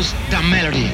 goes the melody.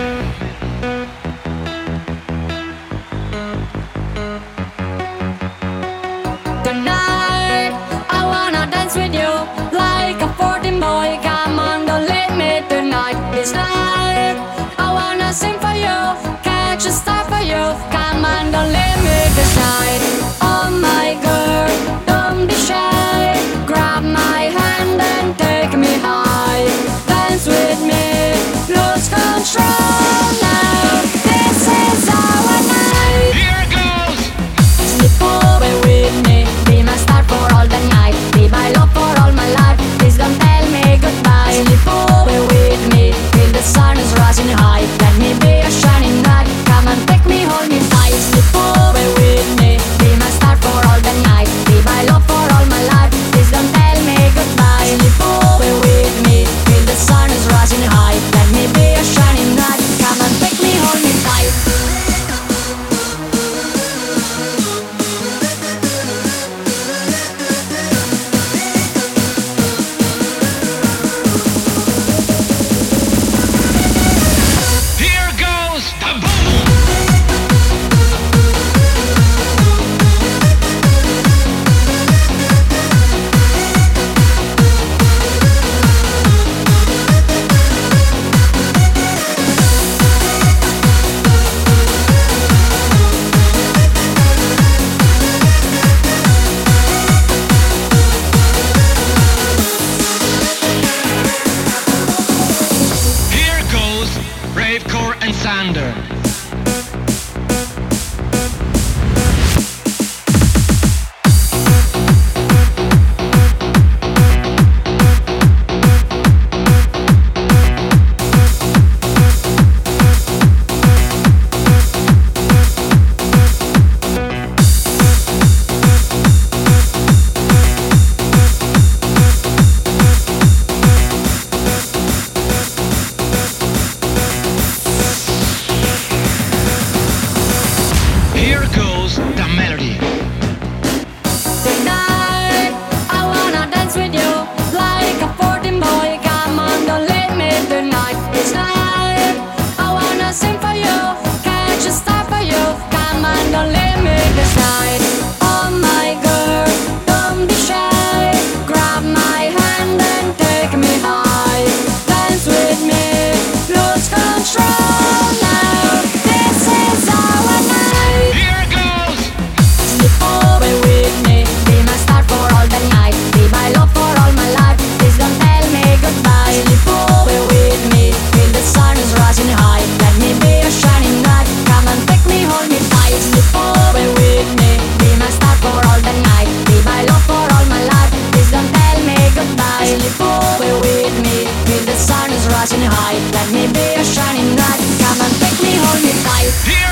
Tonight, I wanna dance with you like a 14 boy. Come on, don't leave me tonight. This night, I wanna sing for you, catch a star for you. Come on, don't leave me this night. Oh my girl, don't be shy. Grab my hand and take me high. Dance with me, lose control now. This is our night. Here goes. Slip away with me, be my star for all the night. Be my love for all my life, please don't tell me goodbye. Slip away with me, till the sun is rising high. Let me be a shining light, come and take me, hold me tight. Slip away with me, be my star for all the night. Be my love for all my life, please don't tell me goodbye. Slip away with me, till the sun is rising high. Let me be a shining light, come and take me, hold me tight. Here goes the boom. Here goes Ravecore and Sander. Here goes the melody. Tonight, I wanna dance with you like a 14 boy. Come on, don't leave me tonight. This night, I wanna sing for you, catch a star for you. Come on, don't leave me this night. Oh my girl, don't be shy. Grab my hand and take me high. Dance with me, lose control now. This is our night. Here goes. Slip away with me, be my star for all the night. Be my love for all my life, please don't tell me goodbye. Slip away with me, till the sun is rising high. Let me be a shining light, come and take me, hold me tight. Slip away with me, be my star for all the night. Be my love for all my life, please don't tell me goodbye. Slip away with me, till the sun is rising high. Let me be a shining light, come and take me, hold me tight. Here